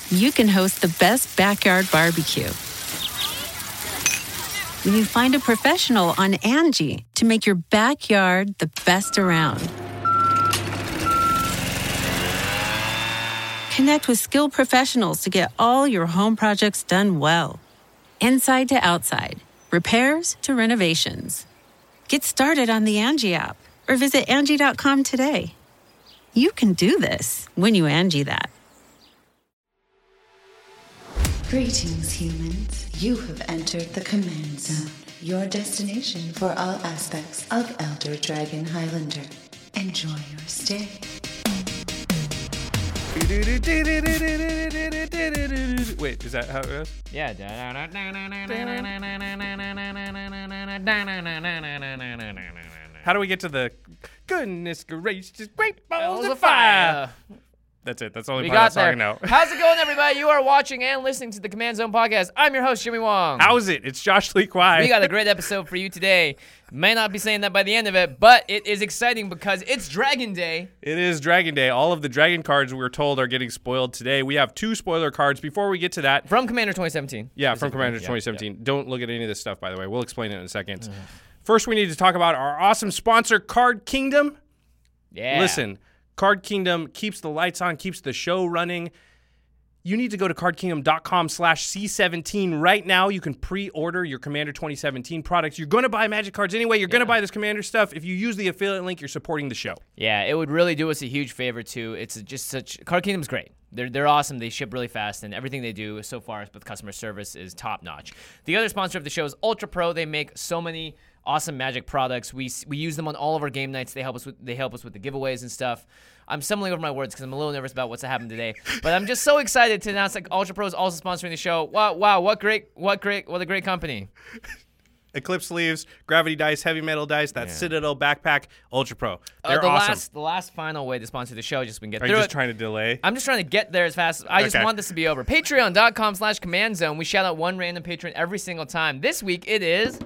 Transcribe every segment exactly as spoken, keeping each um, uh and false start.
you can host the best backyard barbecue. When you find a professional on Angie to make your backyard the best around. Connect with skilled professionals to get all your home projects done well. Inside to outside, repairs to renovations. Get started on the Angie app or visit Angie dot com today. You can do this when you Angie that. Greetings, humans. You have entered the Command Zone, your destination for all aspects of Elder Dragon Highlander. Enjoy your stay. Wait, is that how it goes? Yeah. How do we get to the goodness gracious great balls Balls of of fire? fire. That's it. That's the only We part got of the there. song now. How's it going, everybody? You are watching and listening to the Command Zone podcast. I'm your host, Jimmy Wong. How's it? It's Josh Lee Kwai. We got a great episode for you today. May not be saying that by the end of it, but it is exciting because it's Dragon Day. It is Dragon Day. All of the Dragon cards we were told are getting spoiled today. We have two spoiler cards. Before we get to that, From Commander twenty seventeen. yeah, from Commander Yeah, twenty seventeen. Don't look at any of this stuff, by the way. We'll explain it in a second. First, we need to talk about our awesome sponsor, Card Kingdom. Yeah. Listen, Card Kingdom keeps the lights on, keeps the show running. You need to go to card kingdom dot com slash C seventeen right now. You can pre-order your Commander twenty seventeen products. You're going to buy Magic cards anyway. You're going to buy this Commander stuff. If you use the affiliate link, you're supporting the show. Yeah, it would really do us a huge favor, too. It's just such... Card Kingdom's great. They're, they're awesome. They ship really fast, and everything they do so far with customer service is top-notch. The other sponsor of the show is Ultra Pro. They make so many awesome Magic products. We we use them on all of our game nights. They help us with they help us with the giveaways and stuff. I'm stumbling over my words because I'm a little nervous about what's happening today. But I'm just so excited to announce that Ultra Pro is also sponsoring the show. Wow, wow, what great, what great, what a great company. Eclipse sleeves, gravity dice, heavy metal dice, that Yeah. Citadel backpack, Ultra Pro. Uh, They're the awesome. last the last final way to sponsor the show, just so we can get Are through you just it. trying to delay? I'm just trying to get there as fast as I just Okay. want this to be over. Patreon dot com slash Command Zone. We shout out one random patron every single time. This week it is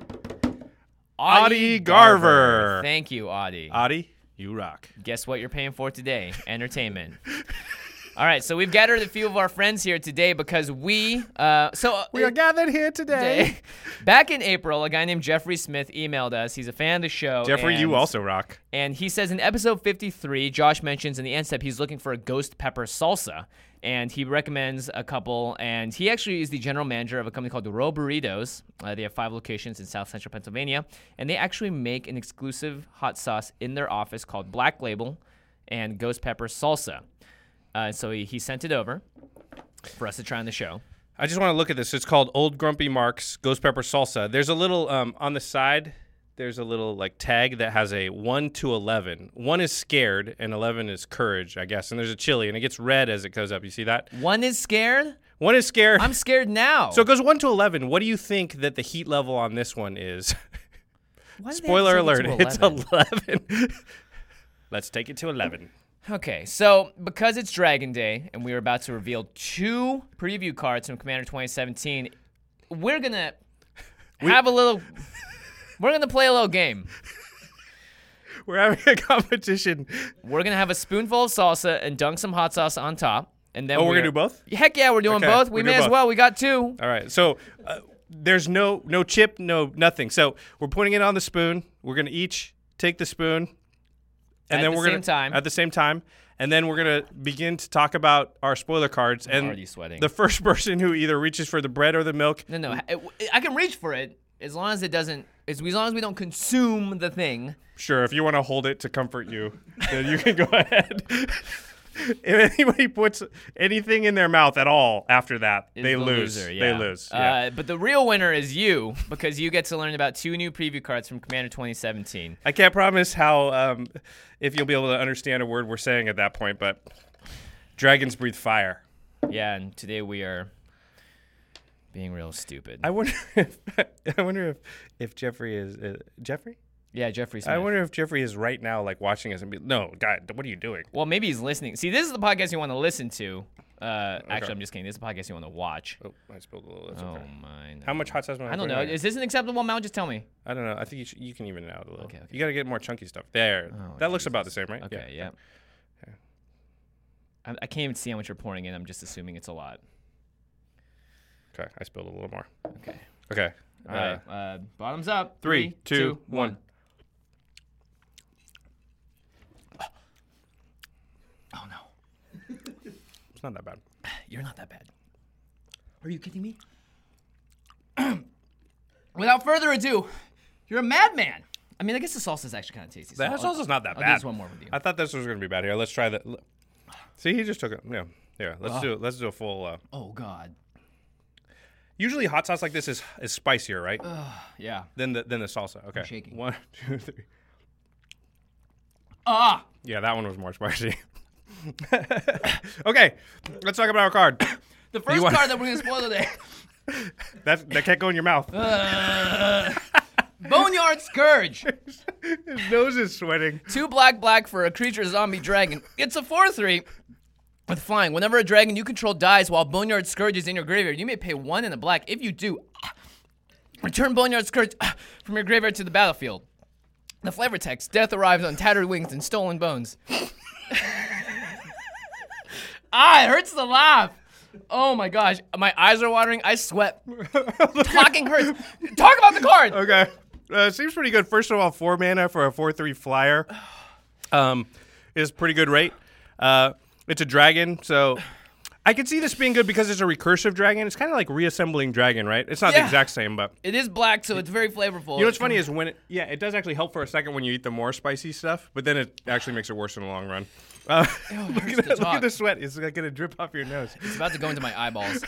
Audie Garver. Thank you, Audie. Audie, you rock. Guess what you're paying for today? Entertainment. All right, so we've gathered a few of our friends here today because we, uh, so uh, We are gathered here today. back in April, a guy named Jeffrey Smith emailed us. He's a fan of the show. Jeffrey, and, you also rock. And he says in episode fifty-three, Josh mentions in the end step he's looking for a ghost pepper salsa, and he recommends a couple. And he actually is the general manager of a company called the Row Burritos. Uh, they have five locations in South Central Pennsylvania, and they actually make an exclusive hot sauce in their office called Black Label and Ghost Pepper Salsa. Uh, so he, he sent it over for us to try on the show. I just want to look at this. It's called Old Grumpy Mark's Ghost Pepper Salsa. There's a little, um, on the side, there's a little like tag that has a one to eleven. one is scared, and eleven is courage, I guess. And there's a chili, and it gets red as it goes up. You see that? One is scared? one is scared. I'm scared now. So it goes one to eleven. What do you think that the heat level on this one is? Why did they Spoiler have to alert, take it it's to eleven? eleven. Let's take it to eleven. Okay, so because it's Dragon Day and we are about to reveal two preview cards from Commander twenty seventeen, we're gonna have a little. We're gonna play a little game. We're having a competition. We're gonna have a spoonful of salsa and dunk some hot sauce on top, and then Oh, we're we're gonna do both? Heck yeah, we're doing Okay, both. We we're may doing as both. well. We got two. All right, so uh, there's no no chip, no nothing. So we're putting it on the spoon. We're gonna each take the spoon, and At then the we're same gonna time. at the same time, and then we're gonna begin to talk about our spoiler cards. I'm and already sweating. the first person who either reaches for the bread or the milk. No, no, I, I can reach for it as long as it doesn't. As long as we don't consume the thing. Sure, if you want to hold it to comfort you, then you can go ahead. If anybody puts anything in their mouth at all after that, Is they the lose. loser, yeah. They lose. Yeah. Uh, but the real winner is you because you get to learn about two new preview cards from Commander twenty seventeen. I can't promise how um, if you'll be able to understand a word we're saying at that point, but dragons breathe fire. Yeah, and today we are being real stupid. I wonder if I wonder if if Jeffrey is uh, Jeffrey. yeah, Jeffrey Smith. I wonder if Jeffrey is right now, like watching us and be no, God, what are you doing? Well, maybe he's listening. See, this is the podcast you want to listen to. Uh, Actually, I'm just kidding. This is the podcast you want to watch. Oh, I spilled a little. That's Oh okay. my! no. How much hot sauce? am I don't putting know. on here? Is this an acceptable amount? Just tell me. I don't know. I think you, should, you can even it out a little. Okay, okay. You got to get more chunky stuff. There. Oh, that looks Jesus. about the same, right? Okay, yeah. Yeah. I, I can't even see how much you're pouring in. I'm just assuming it's a lot. Okay, I spilled a little more. Okay. Okay. All uh, right. Uh, bottoms up. Three, three two, two, one. Oh, no. It's not that bad. You're not that bad. Are you kidding me? Without further ado, you're a madman. I mean, I guess the salsa is actually kind of tasty. So The salsa's not that I'll bad. do this one more with you. I thought this was going to be bad. Here, let's try that. See, he just took it. Yeah, yeah. Let's Oh. do it. Let's do a full. Uh, Oh, God. usually, hot sauce like this is is spicier, right? Yeah. Than the than the salsa. Okay. shaking. One, two, three. Ah! Yeah, that one was more spicy. Okay, let's talk about our card. The first want- card that we're going to spoil today. That that can't go in your mouth. Boneyard Scourge. His nose is sweating. Two black black for a creature zombie dragon. It's a four three with flying. Whenever a dragon you control dies while Boneyard Scourge is in your graveyard, you may pay one in the black. If you do, return Boneyard Scourge from your graveyard to the battlefield. The flavor text: death arrives on tattered wings and stolen bones. Ah, it hurts to laugh. Oh my gosh, my eyes are watering. I sweat. Talking hurts. Talk about the card. Okay, uh, seems pretty good. First of all, four mana for a four three flyer, um, is pretty good rate. Uh, it's a dragon, so I could see this being good because it's a recursive dragon. It's kind of like reassembling dragon, right? It's not Yeah. the exact same, but It is black, so it's very flavorful. you know what's funny is when it, yeah, it does actually help for a second when you eat the more spicy stuff, but then it actually makes it worse in the long run. Uh, Ew, it look, hurts at to that, look talk. at the sweat. It's like going to drip off your nose. It's about to go into my eyeballs.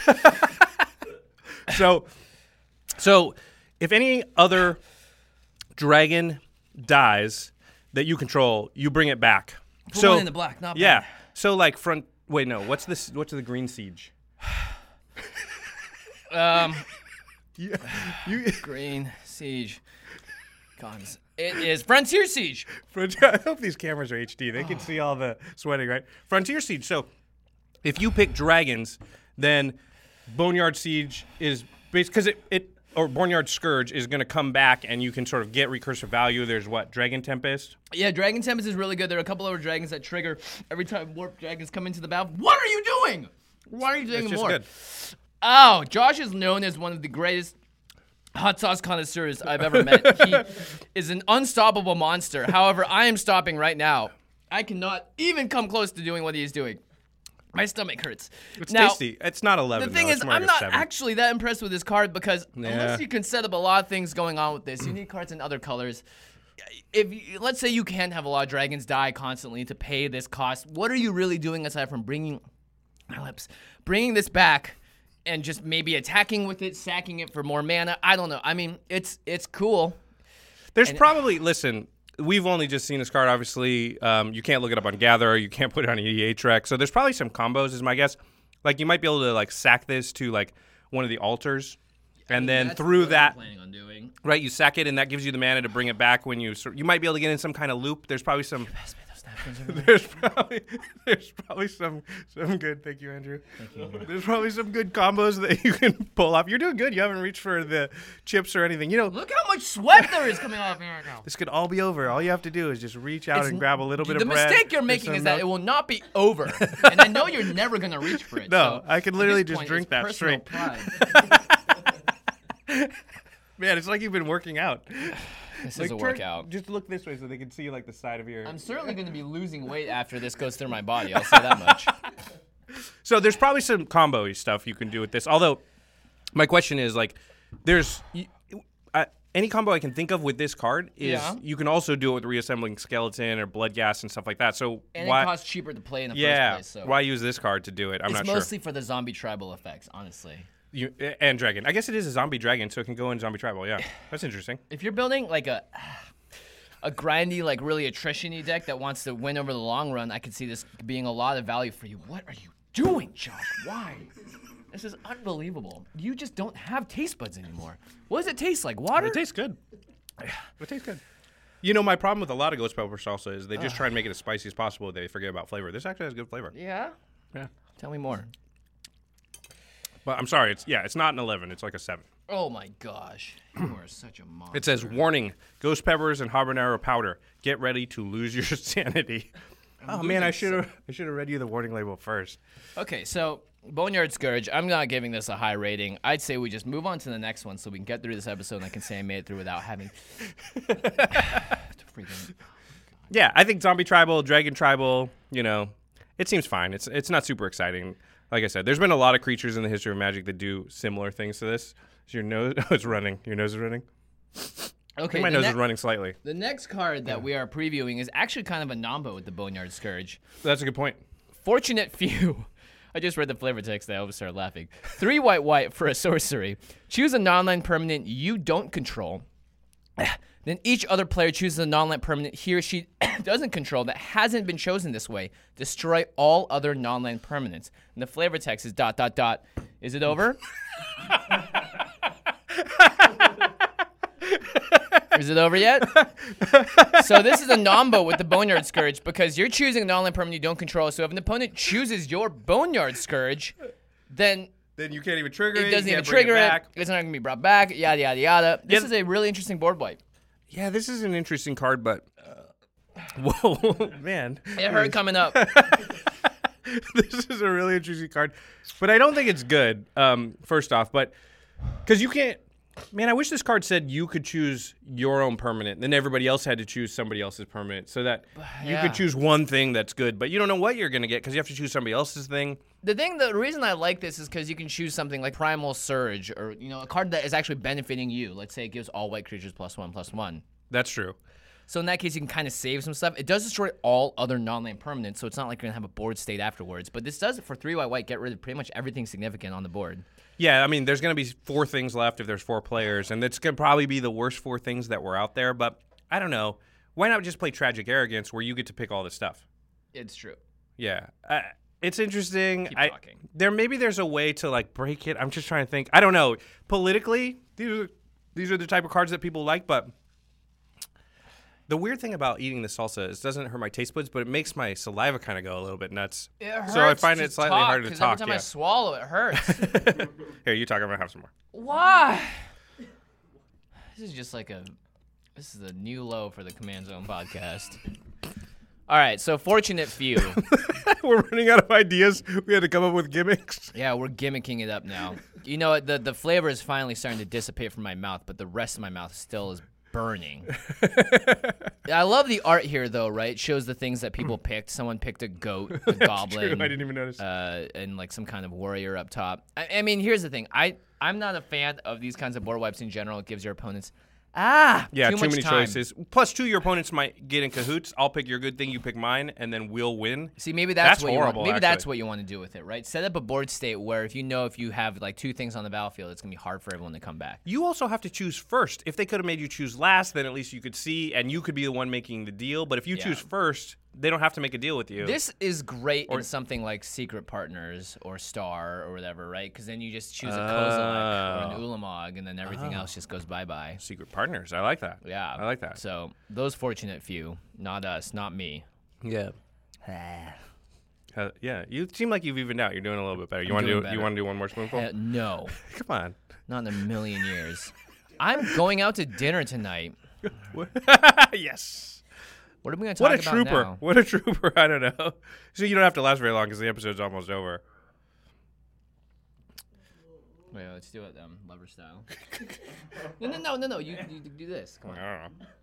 So, so if any other dragon dies that you control, you bring it back. Put so one in the black, not yeah. bad. So like front. Wait, no. What's this? What's the green siege? Um, You, you, Green Siege. Cons. It is Frontier Siege. Frontier, I hope these cameras are H D. They can see all the sweating, right? Frontier Siege. So if you pick dragons, then Boneyard Siege is based because it, it or Boneyard Scourge is going to come back and you can sort of get recursive value. There's what? Dragon Tempest? Yeah, Dragon Tempest is really good. There are a couple other dragons that trigger every time warp dragons come into the battle. What are you doing? Why are you doing It's just more? good. Oh, Josh is known as one of the greatest hot sauce connoisseurs I've ever met. He is an unstoppable monster. However, I am stopping right now. I cannot even come close to doing what he is doing. My stomach hurts. It's now, tasty. It's not eleven. The thing though. is, It's more I'm like a not seven. actually that impressed with this card because Yeah. unless you can set up a lot of things going on with this, you need cards in other colors. If you, let's say you can have a lot of dragons die constantly to pay this cost, what are you really doing aside from bringing my lips, bringing this back, and just maybe attacking with it, sacking it for more mana? I don't know. I mean, it's it's cool. There's and- probably listen. We've only just seen this card. Obviously, um, you can't look it up on Gather. You can't put it on E D H Rec. So there's probably some combos, is my guess. Like you might be able to like sack this to like one of the altars, and then That's through what that, I'm planning on doing. right, you sack it, and that gives you the mana to bring it back when you. You might be able to get in some kind of loop. There's probably some. Pass me those napkins over there. There's probably there's probably some some good. Thank you, Andrew. Thank you, Andrew. There's probably some good combos that you can pull off. You're doing good. You haven't reached for the chips or anything. You know, Look how much sweat there is coming off me right now. this could all be over. All you have to do is just reach out It's- and grab a little bit the of bread. mistake you're and making some is that milk. it will not be over, and I know you're never gonna reach for it. No, so I can at literally this just point, drink it's that personal straight. pride. Man, it's like you've been working out. This Like, is a turn- workout. Just look this way so they can see like the side of your. I'm certainly gonna be losing weight after this goes through my body. I'll say that much. So there's probably some combo stuff you can do with this. Although, my question is like, there's y- uh, any combo I can think of with this card is Yeah. you can also do it with reassembling skeleton or blood gas and stuff like that. So And why? it costs cheaper to play in the yeah, first place. So why use this card to do it? I'm it's not mostly for the zombie tribal effects, honestly. sure. You, and dragon. I guess it is a zombie dragon, so it can go in zombie tribal. Yeah, that's interesting. If you're building like a a grindy, like really attrition-y deck that wants to win over the long run, I could see this being a lot of value for you. What are you doing, Josh? Why? This is unbelievable. You just don't have taste buds anymore. What does it taste like? Water? It tastes good. It tastes good. You know, my problem with a lot of ghost pepper salsa is they just try and make it as spicy as possible. They forget about flavor. This actually has good flavor. Yeah? Yeah. Tell me more. But I'm sorry, it's yeah, it's not an eleven. It's like a seven. Oh my gosh. You are such a monster. It says, warning, ghost peppers and habanero powder. Get ready to lose your sanity. Oh man, I should have I should have read you the warning label first. Okay, so Boneyard Scourge, I'm not giving this a high rating. I'd say we just move on to the next one so we can get through this episode and I can say I made it through without having to freaking... Yeah, I think Zombie Tribal, Dragon Tribal, you know, it seems fine. It's it's not super exciting. Like I said, there's been a lot of creatures in the history of Magic that do similar things to this. Is your nose oh, it's running. Your nose is running? Okay, I think my nose ne- is running slightly. The next card that yeah. we are previewing is actually kind of a nombo with the Boneyard Scourge. That's a good point. Fortunate Few. I just read the flavor text and I almost started laughing. Three white white for a sorcery. Choose a non-land permanent you don't control. Then each other player chooses a non-land permanent he or she doesn't control that hasn't been chosen this way. Destroy all other non-land permanents. And the flavor text is dot, dot, dot. Is it over? Is it over yet? So this is a nombo with the Boneyard Scourge because you're choosing a non-land permanent you don't control. So if an opponent chooses your Boneyard Scourge, then... Then you can't even trigger it. It doesn't you even can't bring trigger it. it. Back. It's not going to be brought back, yada, yada, yada. This Yeah. is a really interesting board wipe. Yeah, this is an interesting card, but... Uh, whoa, man. It hurt coming up. This is a really interesting card, but I don't think it's good, um, first off. But because you can't... Man, I wish this card said you could choose your own permanent, and then everybody else had to choose somebody else's permanent, so that you Yeah. could choose one thing that's good, but you don't know what you're going to get because you have to choose somebody else's thing. The thing, the reason I like this is because you can choose something like Primal Surge, or you know, a card that is actually benefiting you. Let's say it gives all white creatures plus one, plus one. That's true. So in that case, you can kind of save some stuff. It does destroy all other non-land permanents, so it's not like you're gonna have a board state afterwards. But this does, for three white white, get rid of pretty much everything significant on the board. Yeah, I mean, there's going to be four things left if there's four players, and it's going to probably be the worst four things that were out there. But I don't know. Why not just play Tragic Arrogance where you get to pick all this stuff? It's true. Yeah. Uh, it's interesting. Keep I, talking. there maybe there's a way to like break it. I'm just trying to think. I don't know. Politically, these are these are the type of cards that people like, but the weird thing about eating the salsa is it doesn't hurt my taste buds, but it makes my saliva kind of go a little bit nuts. It hurts so I find to it slightly talk, harder to 'cause talk. Every time yeah. I swallow, it hurts. Here, you talk. I'm gonna have some more. Why? This is just like a, this is a new low for the Command Zone podcast. All right, so Fortunate Few. We're running out of ideas. We had to come up with gimmicks. Yeah, we're gimmicking it up now. You know what? The, the flavor is finally starting to dissipate from my mouth, but the rest of my mouth still is burning. I love the art here, though, right? It shows the things that people picked. Someone picked a goat, a goblin. True. I didn't even notice. Uh, and like some kind of warrior up top. I, I mean, here's the thing. I, I'm not a fan of these kinds of board wipes in general. It gives your opponents... Ah, yeah, too, too much many time. choices. Plus, two, your opponents might get in cahoots. I'll pick your good thing, you pick mine, and then we'll win. See, maybe that's, That's what horrible, you want. Maybe actually. that's what you want to do with it, right? Set up a board state where if you know if you have like two things on the battlefield, it's gonna be hard for everyone to come back. You also have to choose first. If they could have made you choose last, then at least you could see, and you could be the one making the deal. But if you Yeah. choose first, they don't have to make a deal with you. This is great Or- in something like Secret Partners or Star or whatever, right? Because then you just choose a Oh. Kozilek or an Ulamog, and then everything Oh. else just goes bye-bye. Secret partners. I like that. Yeah. I like that. So those Fortunate Few, not us, not me. Yeah. Uh, yeah. You seem like you've evened out. You're doing a little bit better. You I'm want to doing do? You better. want to do one more spoonful? Uh, no, Come on. not in a million years. I'm going out to dinner tonight. Yes. What are we going to talk What a about trooper. now? What a trooper. I don't know. So you don't have to last very long because the episode's almost over. Wait, let's do it um, lover style. no, no, no, no, no. You, you do this. Come on. I don't know.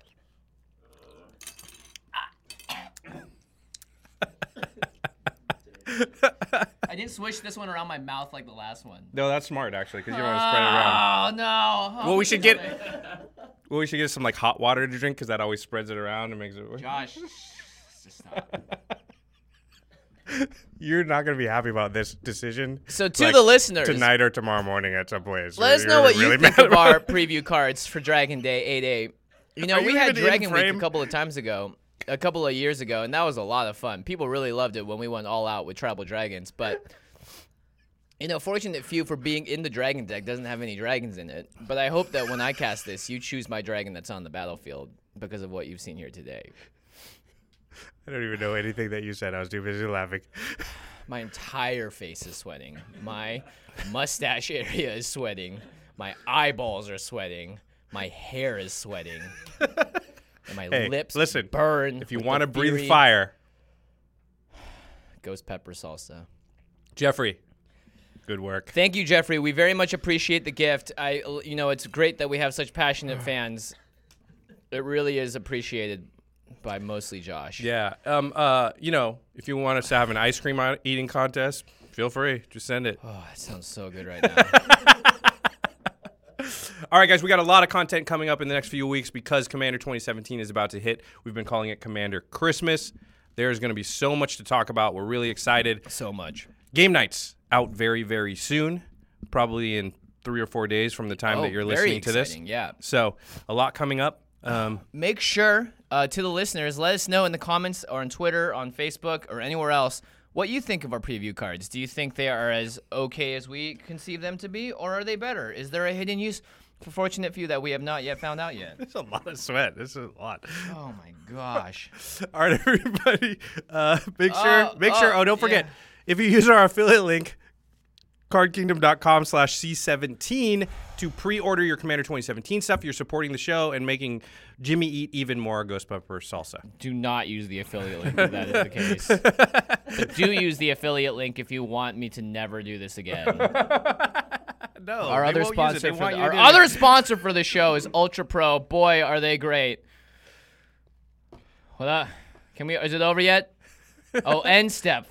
I didn't swish this one around my mouth like the last one. No, that's smart actually because you want to spread it around. Oh no! Oh, Well, we should get. Well, we should get some like hot water to drink because that always spreads it around and makes it. Josh, just stop. You're not gonna be happy about this decision. So to like, the listeners, tonight or tomorrow morning at some point. let us You're know what really you mad think of about our it. preview cards for Dragon Day eight eight. You know, Are you we had even in Dragon Week a frame? couple of times ago, a couple of years ago, and that was a lot of fun. People really loved it when we went all out with Tribal Dragons, but. You know, Fortunate Few for being in the dragon deck doesn't have any dragons in it. But I hope that when I cast this, you choose my dragon that's on the battlefield because of what you've seen here today. I don't even know anything that you said. I was too busy laughing. My entire face is sweating. My mustache area is sweating. My eyeballs are sweating. My hair is sweating. And my Hey, lips listen, burn. If you with want to the breathe fury. fire, Ghost pepper salsa. Jeffrey, good work. Thank you, Jeffrey. We very much appreciate the gift. I, you know, it's great that we have such passionate fans. It really is appreciated by mostly Josh. Yeah. Um. Uh. You know, if you want us to have an ice cream eating contest, feel free. Just send it. Oh, that sounds so good right now. All right, guys, we got a lot of content coming up in the next few weeks because Commander twenty seventeen is about to hit. We've been calling it Commander Christmas. There's going to be so much to talk about. We're really excited. So much. Game Nights out very, very soon, probably in three or four days from the time Oh, that you're very listening to this. exciting, yeah. So a lot coming up. Um, Make sure, uh, to the listeners, let us know in the comments or on Twitter, on Facebook, or anywhere else what you think of our preview cards. Do you think they are as okay as we conceive them to be, or are they better? Is there a hidden use for fortunate few that we have not yet found out yet? There's a lot of sweat. This is a lot. Oh, my gosh. All right, everybody. Uh, make sure, Uh, make sure. uh, Oh, don't forget, yeah. if you use our affiliate link, cardkingdom.com slash C17 to pre-order your Commander twenty seventeen stuff, you're supporting the show and making Jimmy eat even more ghost pepper salsa. Do not use the affiliate link if that is the case. But do use the affiliate link if you want me to never do this again. No, Our they other won't use it. sponsor They for want the, you our to- other sponsor for the show is Ultra Pro. Boy, are they great. Hold on. Can we is it over yet? Oh, end step.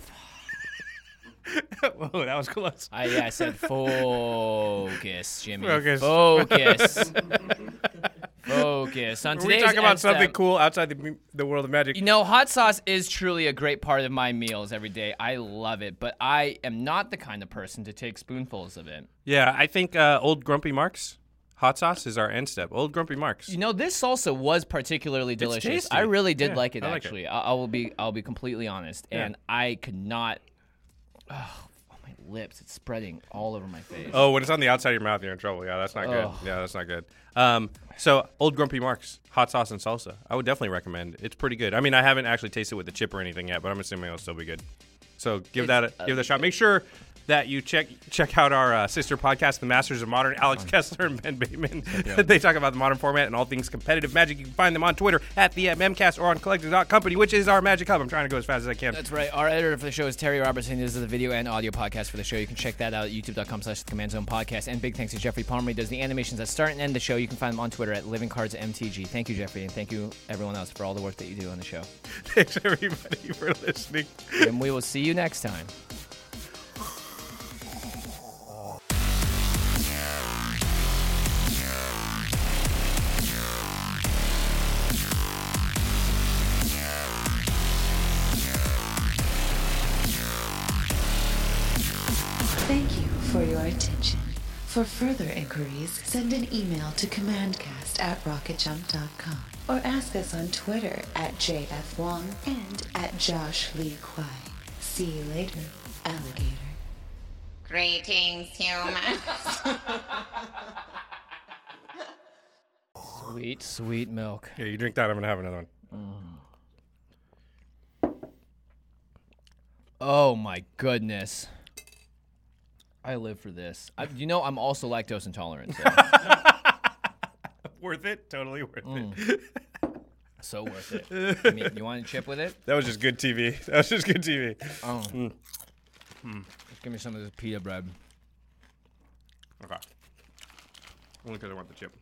Whoa, that was close. I yeah, I said focus, Jimmy. Focus. Focus. Focus. On We're today's talking about end something step, cool outside the, the world of magic. You know, hot sauce is truly a great part of my meals every day. I love it, but I am not the kind of person to take spoonfuls of it. Yeah, I think uh, Old Grumpy Mark's hot sauce is our end step. Old Grumpy Mark's. You know, this salsa was particularly delicious. tasty. I really did Yeah, like it I like it. actually. I, I will be I'll be completely honest, Yeah. and I could not. Oh, my lips! It's spreading all over my face. Oh, when it's on the outside of your mouth, you're in trouble. Yeah, that's not good. Ugh. Yeah, that's not good. Um, so Old Grumpy Mark's hot sauce and salsa. I would definitely recommend. It's pretty good. I mean, I haven't actually tasted it with the chip or anything yet, but I'm assuming it'll still be good. So give that a, give that a shot. Make sure that you check check out our uh, sister podcast, The Masters of Modern. Alex Kessler and Ben Bateman. They talk about the modern format and all things competitive Magic. You can find them on Twitter at the M M cast or on collector dot company, which is our Magic Hub. I'm trying to go as fast as I can. That's right. Our editor for the show is Terry Robertson. This is the video and audio podcast for the show. You can check that out at youtube.com slash the Command Zone Podcast. And big thanks to Jeffrey Palmer. He does the animations that start and end the show. You can find him on Twitter at Living Cards M T G. Thank you, Jeffrey, and thank you, everyone else, for all the work that you do on the show. Thanks, everybody, for listening. And we will see you next time. Thank you for your attention. For further inquiries, send an email to commandcast at rocket jump dot com or ask us on Twitter at J F Wong and at Josh Lee Kwai. See you later, alligator. Greetings, humans. Sweet, sweet milk. Yeah, you drink that. I'm going to have another one. Oh, my goodness. I live for this. I, you know, I'm also lactose intolerant. So, Worth it? Totally worth Mm. it. so worth it. I mean, you want a chip with it? That was just good T V. That was just good T V. Oh. Give me some of this pita bread. Okay. Only because I want the chip.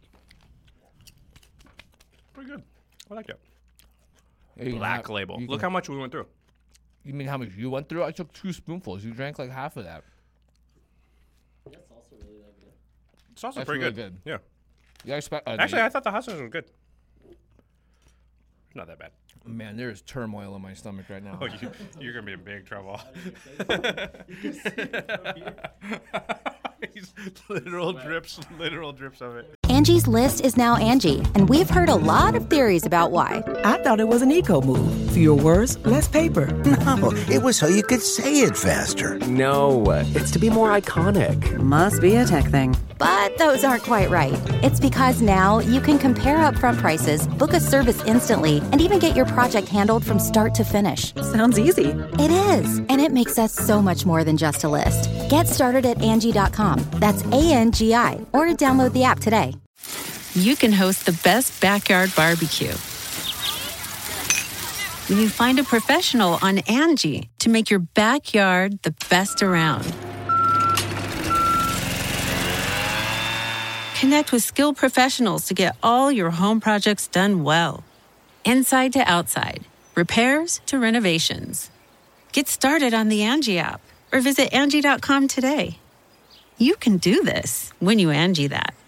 Pretty good. I like it. You can Black have- label. you Look can- how much we went through. You mean how much you went through? I took two spoonfuls. You drank like half of that. It's also That's pretty really good. good. Yeah. You expect? Uh, Actually, I thought the hot sauce was good. Not that bad. man, there's turmoil in my stomach right now. Oh, you, you're gonna be in big trouble. He's literal drips, literal drips of it. Angie's List is now Angie, and we've heard a lot of theories about why. I thought it was an eco move. Fewer words, less paper. No, it was so you could say it faster. No, it's to be more iconic. Must be a tech thing. But those aren't quite right. It's because now you can compare upfront prices, book a service instantly, and even get your project handled from start to finish. Sounds easy. It is, and it makes us so much more than just a list. Get started at Angie dot com. That's A N G I, or download the app today. You can host the best backyard barbecue when you find a professional on Angie to make your backyard the best around. Connect with skilled professionals to get all your home projects done well. Inside to outside, repairs to renovations. Get started on the Angie app or visit Angie dot com today. You can do this when you Angie that.